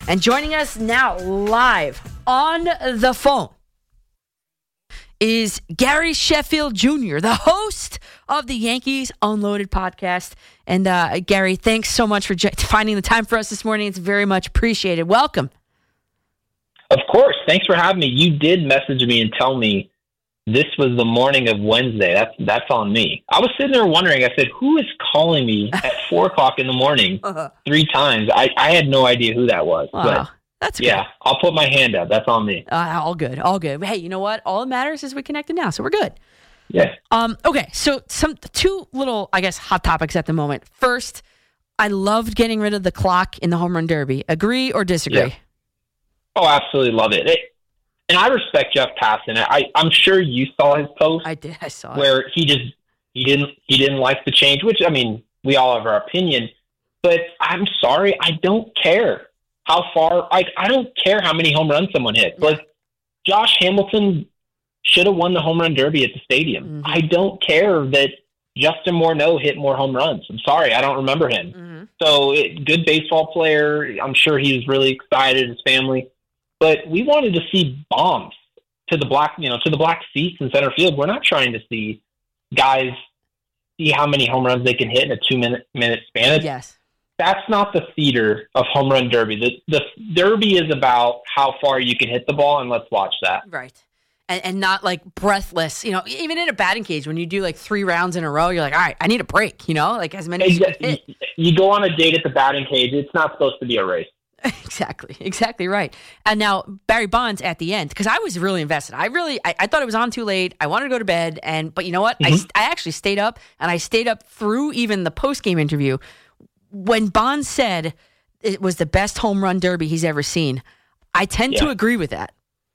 And joining us now live on the phone is Gary Sheffield Jr., the host of the Yankees Unloaded podcast. And Gary, thanks so much for finding the time for us this morning. It's very much appreciated. Welcome. Of course. Thanks for having me. You did message me and tell me this was the morning of Wednesday. That's on me. I was sitting there wondering, I said, who is calling me at 4 o'clock in the morning 3 times? I had no idea who that was. Wow. But that's good. Yeah, I'll put my hand up. That's on me. All good. Hey, you know what? All that matters is we connected now, so we're good. Yeah. Okay, so two little, I guess, hot topics at the moment. First, I loved getting rid of the clock in the home run derby. Agree or disagree? Yeah. Oh, absolutely love it. And I respect Jeff Passan. I'm sure you saw his post. I did. I saw where he didn't like the change, which, I mean, we all have our opinion. But I'm sorry, I don't care how far. I don't care how many home runs someone hits. Like, Josh Hamilton should have won the home run derby at the stadium. Mm-hmm. I don't care that Justin Morneau hit more home runs. I'm sorry, I don't remember him. Mm-hmm. So, good baseball player. I'm sure he was really excited, his family. But we wanted to see bombs to the black seats in center field. We're not trying to see guys see how many home runs they can hit in a 2-minute span. Yes. That's not the theater of home run derby. The derby is about how far you can hit the ball, and let's watch that. Right. And not like breathless. You know, even in a batting cage, when you do like 3 rounds in a row, you're like, all right, I need a break, you know, like as many as you can hit. You go on a date at the batting cage, it's not supposed to be a race. Exactly right. And now Barry Bonds at the end, because I was really invested. I thought it was on too late. I wanted to go to bed, but you know what? Mm-hmm. I actually stayed up, and I stayed up through even the post-game interview. When Bonds said it was the best home run derby he's ever seen, I tend to agree with that.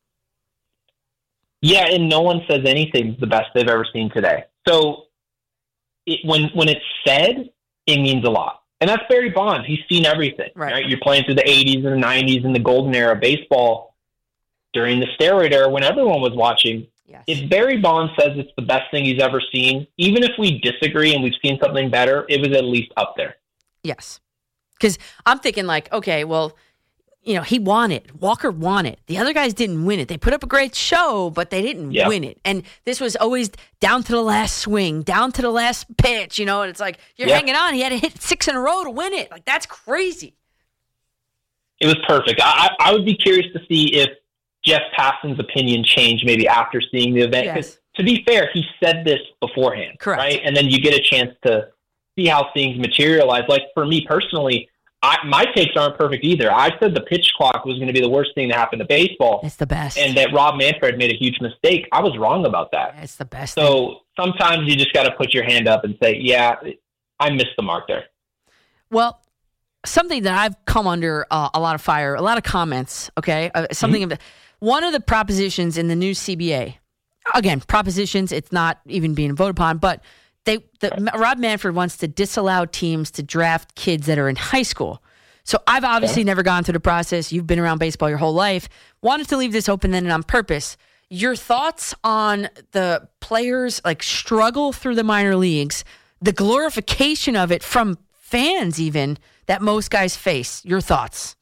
Yeah, and no one says anything's the best they've ever seen today. So when it's said, it means a lot. And that's Barry Bonds. He's seen everything. Right? You're playing through the 80s and the 90s and the golden era of baseball during the steroid era when everyone was watching. Yes. If Barry Bonds says it's the best thing he's ever seen, even if we disagree and we've seen something better, it was at least up there. Yes. Because I'm thinking like, okay, well, you know, he won it. Walker won it. The other guys didn't win it. They put up a great show, but they didn't win it. And this was always down to the last swing, down to the last pitch, you know, and it's like, you're hanging on. He had to hit 6 in a row to win it. Like, that's crazy. It was perfect. I would be curious to see if Jeff Passan's opinion changed maybe after seeing the event. Because to be fair, he said this beforehand. Correct. Right? And then you get a chance to see how things materialize. Like, for me personally, my takes aren't perfect either. I said the pitch clock was going to be the worst thing to happen to baseball. It's the best. And that Rob Manfred made a huge mistake. I was wrong about that. It's the best. So sometimes you just got to put your hand up and say, yeah, I missed the mark there. Well, something that I've come under a lot of fire, a lot of comments, okay? One of the propositions in the new CBA, again, propositions, it's not even being voted upon, but Rob Manfred wants to disallow teams to draft kids that are in high school. So I've obviously never gone through the process. You've been around baseball your whole life. Wanted to leave this open-ended on purpose. Your thoughts on the players like struggle through the minor leagues, the glorification of it from fans even that most guys face. Your thoughts?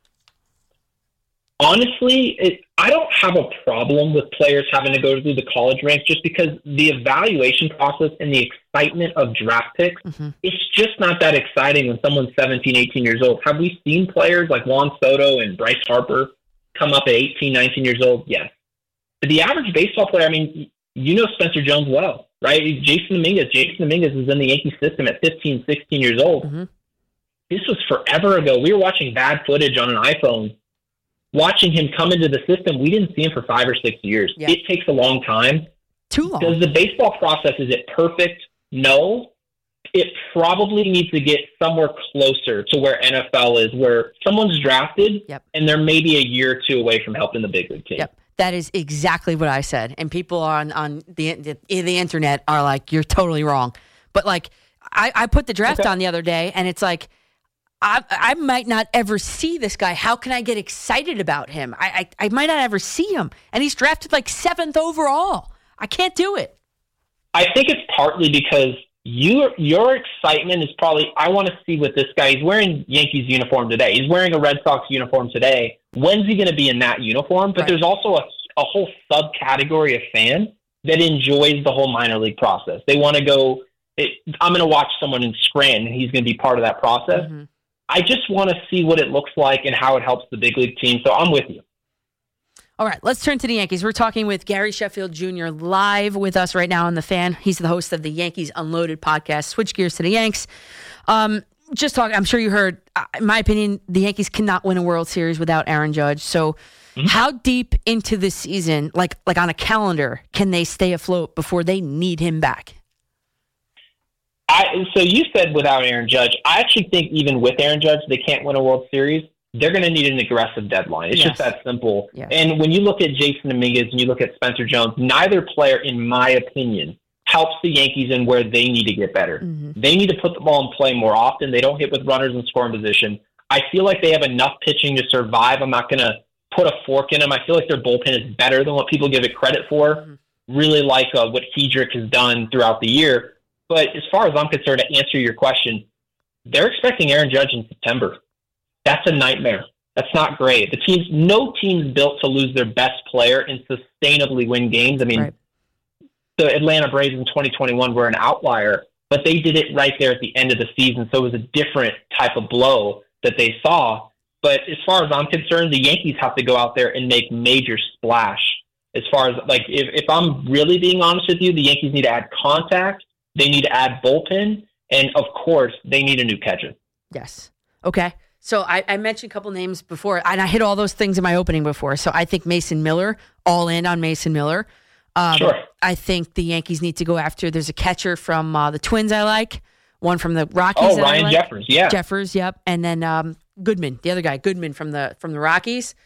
Honestly, I don't have a problem with players having to go through the college ranks just because the evaluation process and the excitement of draft picks, it's just not that exciting when someone's 17, 18 years old. Have we seen players like Juan Soto and Bryce Harper come up at 18, 19 years old? Yes. But the average baseball player, I mean, you know Spencer Jones well, right? Jason Dominguez is in the Yankee system at 15, 16 years old. Mm-hmm. This was forever ago. We were watching bad footage on an iPhone. Watching him come into the system, we didn't see him for 5 or 6 years. Yeah. It takes a long time. Too long. Does the baseball process, is it perfect? No. It probably needs to get somewhere closer to where NFL is, where someone's drafted and they're maybe a year or two away from helping the big league team. Yep. That is exactly what I said. And people on the internet are like, you're totally wrong. But like, I put the draft on the other day, and it's like, I might not ever see this guy. How can I get excited about him? I might not ever see him. And he's drafted like 7th overall. I can't do it. I think it's partly because your excitement is probably, I want to see what this guy, he's wearing Yankees uniform today. He's wearing a Red Sox uniform today. When's he going to be in that uniform? But There's also a whole subcategory of fan that enjoys the whole minor league process. They want to go, I'm going to watch someone in Scranton, and he's going to be part of that process. Mm-hmm. I just want to see what it looks like and how it helps the big league team. So I'm with you. All right, let's turn to the Yankees. We're talking with Gary Sheffield Jr. live with us right now on The Fan. He's the host of the Yankees Unloaded podcast. Switch gears to the Yanks. I'm sure you heard, in my opinion, the Yankees cannot win a World Series without Aaron Judge. So how deep into the season, like on a calendar, can they stay afloat before they need him back? So you said without Aaron Judge. I actually think even with Aaron Judge, they can't win a World Series. They're going to need an aggressive deadline. It's just that simple. Yes. And when you look at Jason Dominguez and you look at Spencer Jones, neither player, in my opinion, helps the Yankees in where they need to get better. Mm-hmm. They need to put the ball in play more often. They don't hit with runners in scoring position. I feel like they have enough pitching to survive. I'm not going to put a fork in them. I feel like their bullpen is better than what people give it credit for. Mm-hmm. Really like what Hedrick has done throughout the year. But as far as I'm concerned, to answer your question, they're expecting Aaron Judge in September. That's a nightmare. That's not great. No team's built to lose their best player and sustainably win games. I mean, The Atlanta Braves in 2021 were an outlier, but they did it right there at the end of the season. So it was a different type of blow that they saw. But as far as I'm concerned, the Yankees have to go out there and make major splash. As far as, like, if I'm really being honest with you, the Yankees need to add contact. They need to add bullpen. And, of course, they need a new catcher. Yes. Okay. So I mentioned a couple names before, and I hit all those things in my opening before. So I think Mason Miller, all in on Mason Miller. Sure. I think the Yankees need to go after, there's a catcher from the Twins I like, one from the Rockies. Oh, Ryan Jeffers, yeah. Jeffers, yep. And then Goodman, the other guy, Goodman from the Rockies.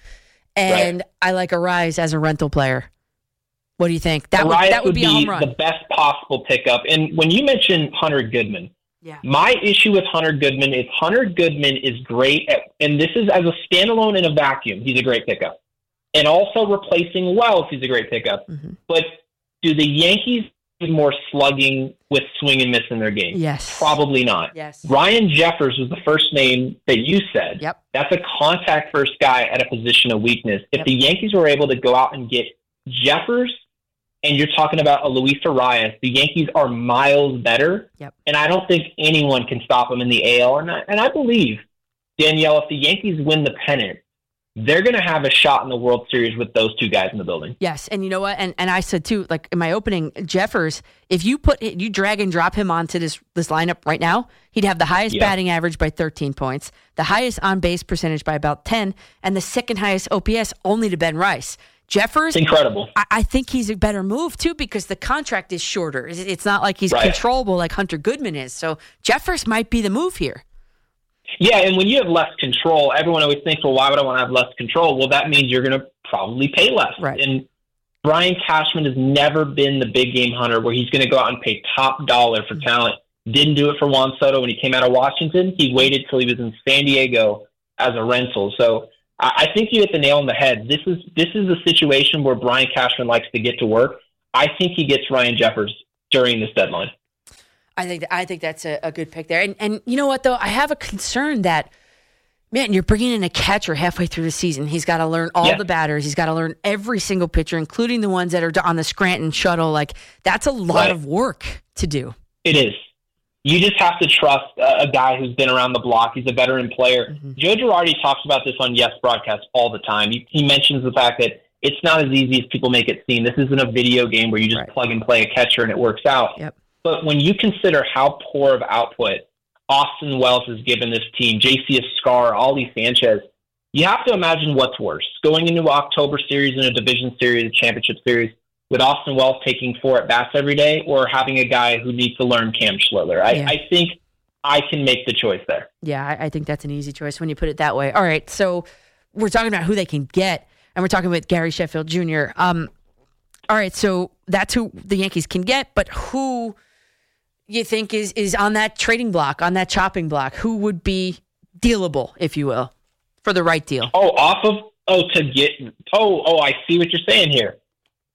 And I like Arise as a rental player. What do you think? That would be a home run. The best possible pickup. And when you mentioned Hunter Goodman, my issue with Hunter Goodman is Hunter Goodman is great at, and this is as a standalone in a vacuum, he's a great pickup. And also replacing Wells, he's a great pickup. Mm-hmm. But do the Yankees need more slugging with swing and miss in their game? Yes. Probably not. Yes. Ryan Jeffers was the first name that you said. Yep. That's a contact first guy at a position of weakness. If the Yankees were able to go out and get Jeffers, and you're talking about a Luis Arias, the Yankees are miles better. Yep. And I don't think anyone can stop them in the AL. And I believe, Danielle, if the Yankees win the pennant, they're going to have a shot in the World Series with those two guys in the building. Yes, and you know what? And I said, too, like in my opening, Jeffers, if you drag and drop him onto this lineup right now, he'd have the highest batting average by 13 points, the highest on-base percentage by about 10, and the second highest OPS only to Ben Rice. Jeffers, incredible. I think he's a better move, too, because the contract is shorter. It's not like he's controllable like Hunter Goodman is. So Jeffers might be the move here. Yeah, and when you have less control, everyone always thinks, well, why would I want to have less control? Well, that means you're going to probably pay less. Right. And Brian Cashman has never been the big game hunter where he's going to go out and pay top dollar for talent. Didn't do it for Juan Soto when he came out of Washington. He waited till he was in San Diego as a rental. So I think you hit the nail on the head. This is a situation where Brian Cashman likes to get to work. I think he gets Ryan Jeffers during this deadline. I think that's a good pick there. And you know what, though? I have a concern that, man, you're bringing in a catcher halfway through the season. He's got to learn all the batters. He's got to learn every single pitcher, including the ones that are on the Scranton shuttle. Like, that's a lot of work to do. It is. You just have to trust a guy who's been around the block. He's a veteran player. Mm-hmm. Joe Girardi talks about this on Yes Broadcast all the time. He mentions the fact that it's not as easy as people make it seem. This isn't a video game where you just plug and play a catcher and it works out. Yep. But when you consider how poor of output Austin Wells has given this team, JC Escar, Ollie Sanchez, you have to imagine what's worse. Going into an October series and a division series, a championship series, with Austin Wells taking 4 at-bats every day, or having a guy who needs to learn Cam Schlittler. I think I can make the choice there. Yeah, I think that's an easy choice when you put it that way. All right, so we're talking about who they can get, and we're talking with Gary Sheffield Jr. All right, so that's who the Yankees can get, but who you think is on that trading block, on that chopping block? Who would be dealable, if you will, for the right deal? I see what you're saying here.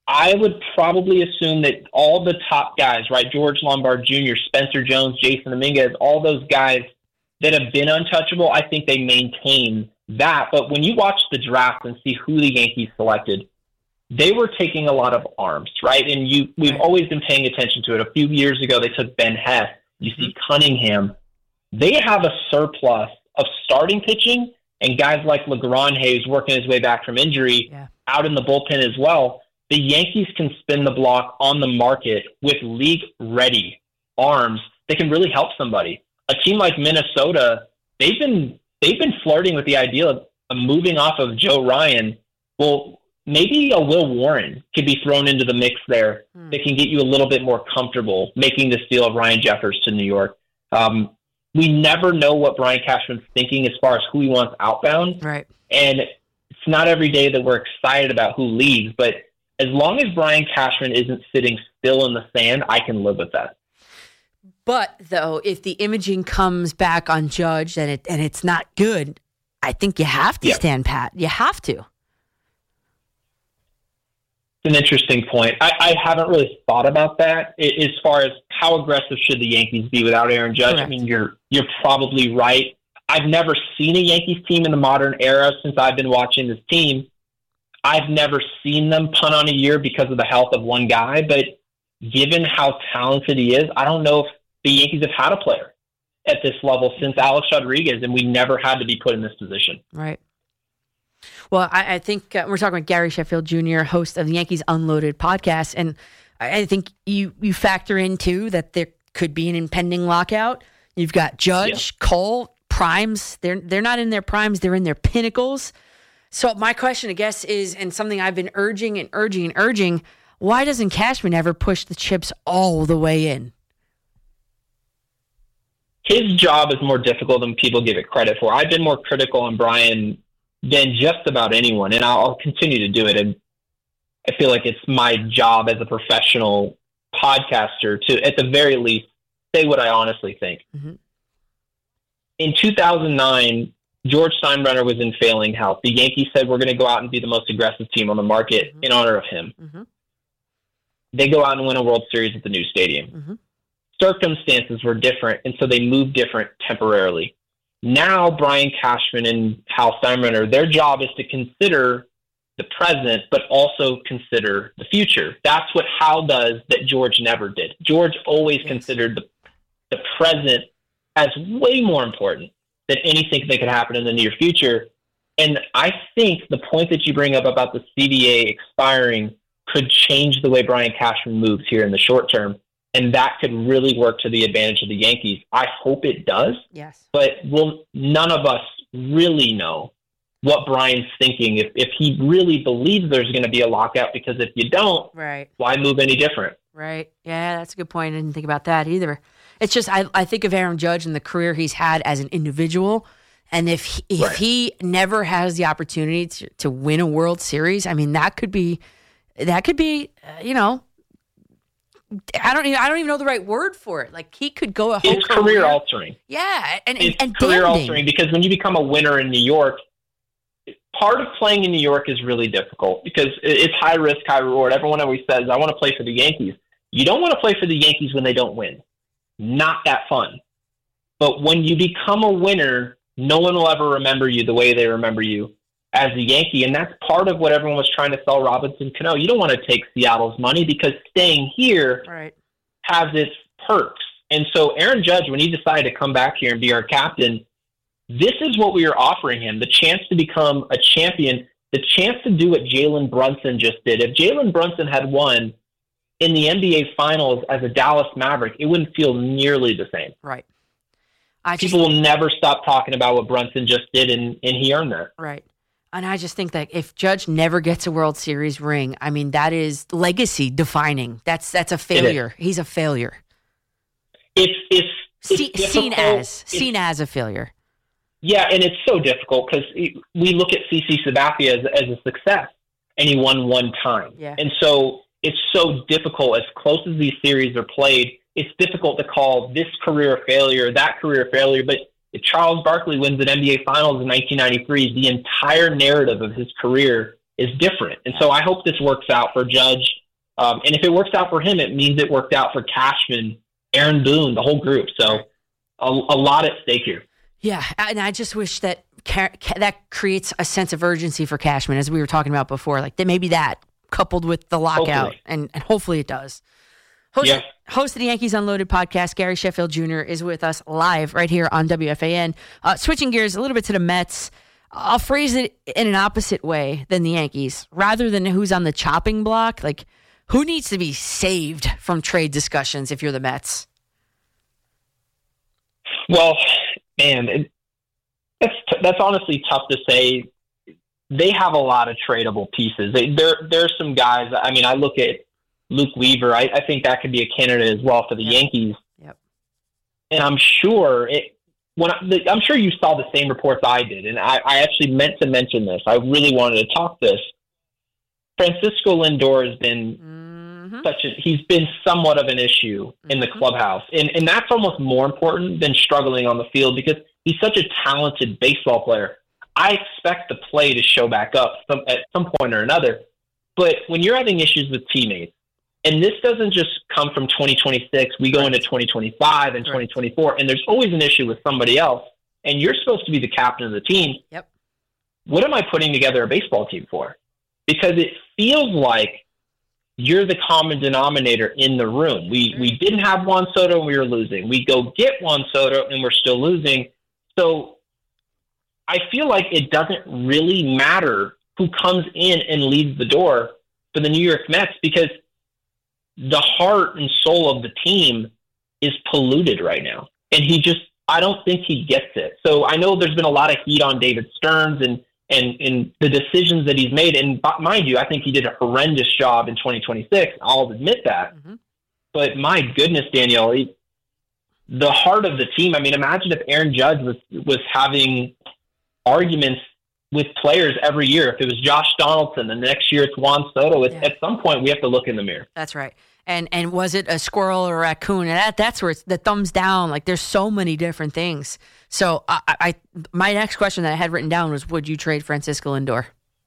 I would probably assume that all the top guys, right? George Lombard Jr., Spencer Jones, Jason Dominguez, all those guys that have been untouchable, I think they maintain that. But when you watch the draft and see who the Yankees selected, they were taking a lot of arms, right? And we've always been paying attention to it. A few years ago, they took Ben Hess. You see Cunningham. They have a surplus of starting pitching and guys like LeGrand Hayes working his way back from injury out in the bullpen as well. The Yankees can spin the block on the market with league-ready arms that can really help somebody. A team like Minnesota, they've been flirting with the idea of moving off of Joe Ryan. Well, maybe a Will Warren could be thrown into the mix there that can get you a little bit more comfortable making this deal of Ryan Jeffers to New York. We never know what Brian Cashman's thinking as far as who he wants outbound. Right. And it's not every day that we're excited about who leaves, but as long as Brian Cashman isn't sitting still in the sand, I can live with that. But, though, if the imaging comes back on Judge and it's not good, I think you have to stand pat. You have to. It's an interesting point. I haven't really thought about that as far as how aggressive should the Yankees be without Aaron Judge. Correct. I mean, you're probably right. I've never seen a Yankees team in the modern era since I've been watching this team. I've never seen them punt on a year because of the health of one guy, but given how talented he is, I don't know if the Yankees have had a player at this level since Alex Rodriguez, and we never had to be put in this position. Right. Well, I think we're talking about Gary Sheffield Jr., host of the Yankees Unloaded podcast, and I think you factor in, too, that there could be an impending lockout. You've got Judge, Cole, primes. They're not in their primes. They're in their pinnacles. So my question, I guess, is, and something I've been urging, why doesn't Cashman ever push the chips all the way in? His job is more difficult than people give it credit for. I've been more critical on Brian than just about anyone, and I'll continue to do it. And I feel like it's my job as a professional podcaster to, at the very least, say what I honestly think. Mm-hmm. In 2009, George Steinbrenner was in failing health. The Yankees said, we're going to go out and be the most aggressive team on the market in honor of him. Mm-hmm. They go out and win a World Series at the new stadium. Mm-hmm. Circumstances were different, and so they moved different temporarily. Now, Brian Cashman and Hal Steinbrenner, their job is to consider the present, but also consider the future. That's what Hal does that George never did. George always considered the present as way more important than anything that could happen in the near future. And I think the point that you bring up about the CBA expiring could change the way Brian Cashman moves here in the short term. And that could really work to the advantage of the Yankees. I hope it does. Yes. But none of us really know what Brian's thinking. If he really believes there's going to be a lockout, because if you don't, why move any different? Right. Yeah, that's a good point. I didn't think about that either. It's just I think of Aaron Judge and the career he's had as an individual. And if he never has the opportunity to win a World Series, I mean, that could be, I don't even know the right word for it. Like, he could go a whole It's career altering. Yeah, and career altering, because when you become a winner in New York, part of playing in New York is really difficult because it's high risk, high reward. Everyone always says, I want to play for the Yankees. You don't want to play for the Yankees when they don't win. Not that fun. But when you become a winner, no one will ever remember you the way they remember you as a Yankee. And that's part of what everyone was trying to sell Robinson Cano. You don't want to take Seattle's money because staying here has its perks. And so Aaron Judge, when he decided to come back here and be our captain, this is what we are offering him: the chance to become a champion, the chance to do what Jalen Brunson just did. If Jalen Brunson had won in the NBA Finals as a Dallas Maverick, it wouldn't feel nearly the same. Right. People will never stop talking about what Brunson just did, and he earned that. Right. And I just think that if Judge never gets a World Series ring, I mean, that is legacy defining. That's a failure. He's a failure. It's seen as a failure. Yeah, and it's so difficult because we look at CC Sabathia as a success, and he won one time. Yeah. And so it's so difficult, as close as these series are played, it's difficult to call this career a failure, that career a failure. But if Charles Barkley wins an NBA Finals in 1993, the entire narrative of his career is different. And so I hope this works out for Judge. And if it works out for him, it means it worked out for Cashman, Aaron Boone, the whole group. So a lot at stake here. Yeah, and I just wish that that creates a sense of urgency for Cashman, as we were talking about before. Like maybe that coupled with the lockout, and hopefully it does. Host of the Yankees Unloaded podcast, Gary Sheffield Jr. is with us live right here on WFAN. Switching gears a little bit to the Mets, I'll phrase it in an opposite way than the Yankees. Rather than who's on the chopping block, like who needs to be saved from trade discussions if you're the Mets? Well, man, that's honestly tough to say. They have a lot of tradable pieces. There's some guys. I mean, I look at Luke Weaver. I think that could be a candidate as well for the Yankees. Yep. And I'm sure I'm sure you saw the same reports I did, and I actually meant to mention this. I really wanted to talk this. Francisco Lindor has been he's been somewhat of an issue in the clubhouse, and that's almost more important than struggling on the field because he's such a talented baseball player. I expect the play to show back up at some point or another, but when you're having issues with teammates, and this doesn't just come from 2026. We go into 2025 and 2024, and there's always an issue with somebody else, and you're supposed to be the captain of the team. Yep. What am I putting together a baseball team for? Because it feels like you're the common denominator in the room. We didn't have Juan Soto and we were losing. We go get Juan Soto and we're still losing. So I feel like it doesn't really matter who comes in and leaves the door for the New York Mets because the heart and soul of the team is polluted right now. And I don't think he gets it. So I know there's been a lot of heat on David Stearns and the decisions that he's made. And mind you, I think he did a horrendous job in 2026. I'll admit that. Mm-hmm. But my goodness, Danielle, the heart of the team. I mean, imagine if Aaron Judge was having arguments with players every year. If it was Josh Donaldson, the next year it's Juan Soto. At some point, we have to look in the mirror. That's right. And was it a squirrel or a raccoon? And that's where it's the thumbs down. Like there's so many different things. So my next question that I had written down was, would you trade Francisco Lindor?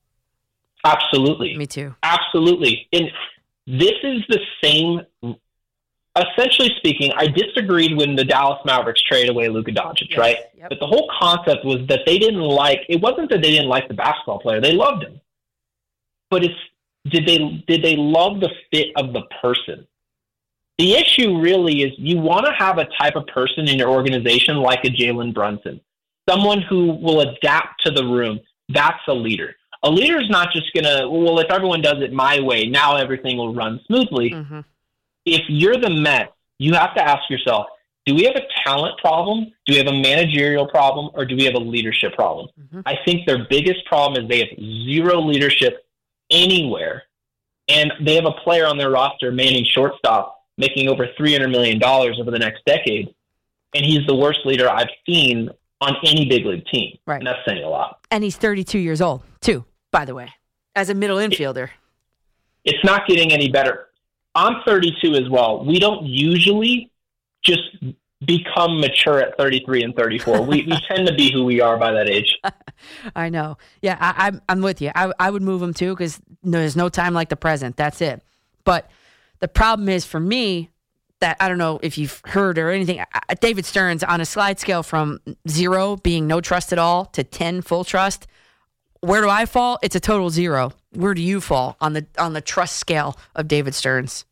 Absolutely. Me too. Absolutely. And this is the same. Essentially speaking, I disagreed when the Dallas Mavericks traded away Luka Doncic, right? Yep. But the whole concept was that it wasn't that they didn't like the basketball player. They loved him. But did they love the fit of the person? The issue really is you want to have a type of person in your organization like a Jalen Brunson, someone who will adapt to the room. That's a leader. A leader is not just going to, well, if everyone does it my way, now everything will run smoothly. Mm-hmm. If you're the Mets, you have to ask yourself, do we have a talent problem? Do we have a managerial problem? Or do we have a leadership problem? Mm-hmm. I think their biggest problem is they have zero leadership anywhere. And they have a player on their roster, manning shortstop, making over $300 million over the next decade. And he's the worst leader I've seen on any big league team. Right. And that's saying a lot. And he's 32 years old, too, by the way, as a middle infielder. It's not getting any better. I'm 32 as well. We don't usually just become mature at 33 and 34. We tend to be who we are by that age. I know. Yeah, I'm with you. I would move him too because there's no time like the present. That's it. But the problem is for me that I don't know if you've heard or anything. David Stearns on a slide scale from 0 being no trust at all to 10 full trust. Where do I fall? It's a total 0. Where do you fall on the trust scale of David Stearns?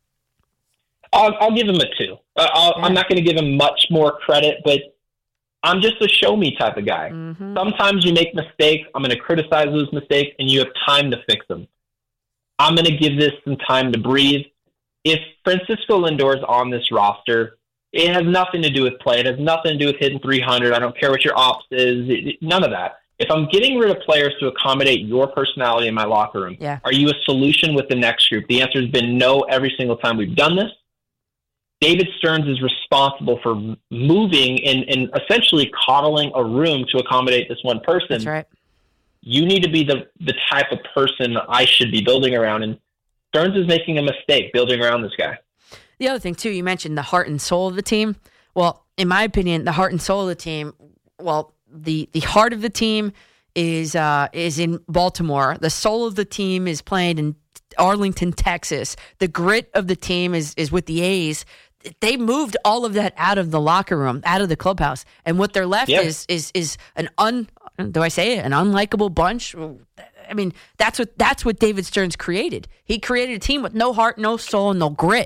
I'll give him a 2. I'm not going to give him much more credit, but I'm just a show me type of guy. Mm-hmm. Sometimes you make mistakes. I'm going to criticize those mistakes, and you have time to fix them. I'm going to give this some time to breathe. If Francisco Lindor is on this roster, it has nothing to do with play. It has nothing to do with hitting 300. I don't care what your ops is. None of that. If I'm getting rid of players to accommodate your personality in my locker room, Are you a solution with the next group? The answer has been no every single time we've done this. David Stearns is responsible for moving and essentially coddling a room to accommodate this one person. That's right. You need to be the type of person I should be building around, and Stearns is making a mistake building around this guy. The other thing, too, you mentioned the heart and soul of the team. Well, in my opinion, the heart and soul of the team, the heart of the team is in Baltimore. The soul of the team is playing in Arlington, Texas. The grit of the team is with the A's. They moved all of that out of the locker room, out of the clubhouse, and what they're left is an unlikable bunch. I mean, that's what David Stearns created. He created a team with no heart, no soul, no grit.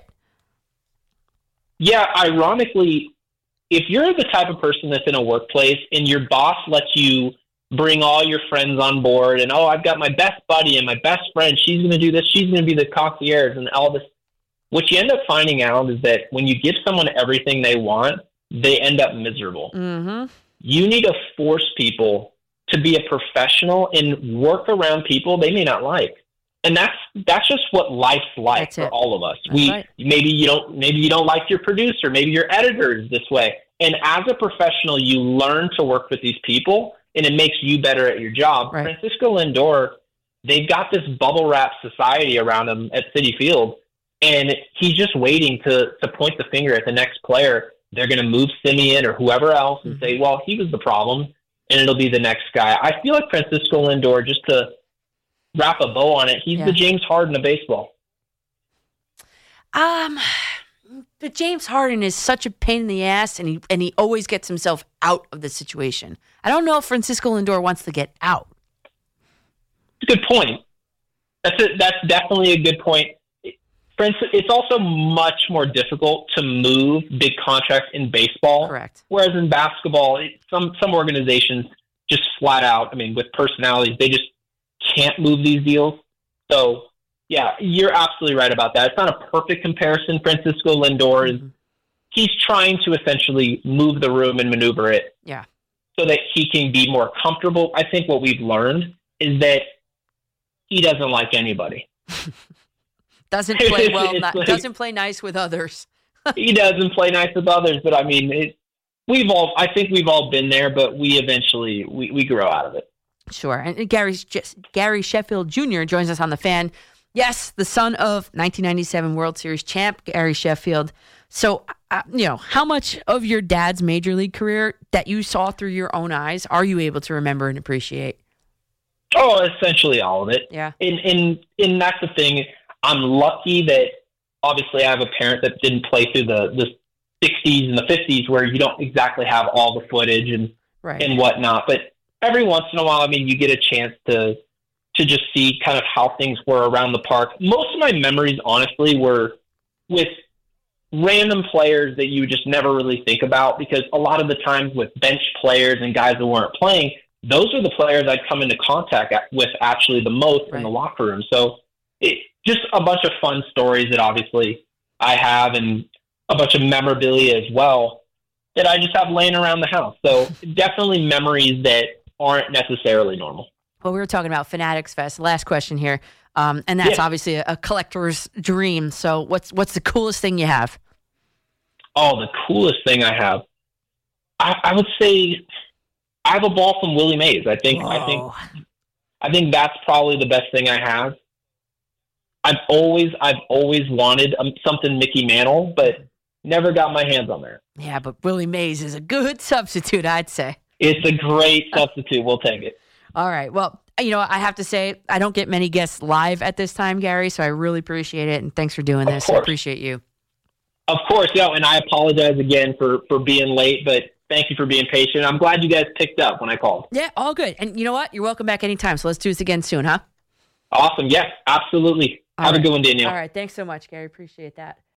Yeah, ironically, if you're the type of person that's in a workplace and your boss lets you bring all your friends on board and, I've got my best buddy and my best friend, she's going to do this, she's going to be the concierge and all this. What you end up finding out is that when you give someone everything they want, they end up miserable. Mm-hmm. You need to force people to be a professional and work around people they may not like. And that's just what life's like for all of us. Maybe you don't like your producer, maybe your editor is this way. And as a professional, you learn to work with these people and it makes you better at your job. Right. Francisco Lindor, they've got this bubble wrap society around him at Citi Field, and he's just waiting to point the finger at the next player. They're going to move Simeon or whoever else and say, well, he was the problem, and it'll be the next guy. I feel like Francisco Lindor, just to wrap a bow on it, he's the James Harden of baseball. But James Harden is such a pain in the ass, and he always gets himself out of the situation. I don't know if Francisco Lindor wants to get out. It's a good point. That's definitely a good point. It's also much more difficult to move big contracts in baseball. Correct. Whereas in basketball, some organizations just flat out, with personalities, they just can't move these deals. So, yeah, you're absolutely right about that. It's not a perfect comparison. Francisco Lindor he's trying to essentially move the room and maneuver it. Yeah. So that he can be more comfortable. I think what we've learned is that he doesn't like anybody. Doesn't play well. Doesn't play nice with others. He doesn't play nice with others, but I think we've all been there, but we eventually we grow out of it. Sure. And Gary Sheffield Jr. joins us on the Fan. Yes, the son of 1997 World Series champ Gary Sheffield. So, how much of your dad's major league career that you saw through your own eyes are you able to remember and appreciate? Oh, essentially all of it. Yeah. And that's the thing. I'm lucky that obviously I have a parent that didn't play through the 60s and the 50s where you don't exactly have all the footage and whatnot. But every once in a while, you get a chance to just see kind of how things were around the park. Most of my memories, honestly, were with random players that you just never really think about, because a lot of the times with bench players and guys that weren't playing, those are the players I'd come into contact with actually the most in the locker room. So just a bunch of fun stories that obviously I have, and a bunch of memorabilia as well that I just have laying around the house. So definitely memories that aren't necessarily normal. Well, we were talking about Fanatics Fest. Last question here. And that's obviously a collector's dream. So what's the coolest thing you have? Oh, the coolest thing I have. I would say I have a ball from Willie Mays. I think that's probably the best thing I have. I've always wanted something Mickey Mantle, but never got my hands on there. Yeah, but Willie Mays is a good substitute, I'd say. It's a great substitute. We'll take it. All right. Well, I have to say, I don't get many guests live at this time, Gary, so I really appreciate it, and thanks for doing this. I appreciate you. Of course, and I apologize again for being late, but thank you for being patient. I'm glad you guys picked up when I called. Yeah, all good. And you know what? You're welcome back anytime, so let's do this again soon, huh? Awesome. Yes, absolutely. Have a good one, Danielle. All right. Thanks so much, Gary. Appreciate that.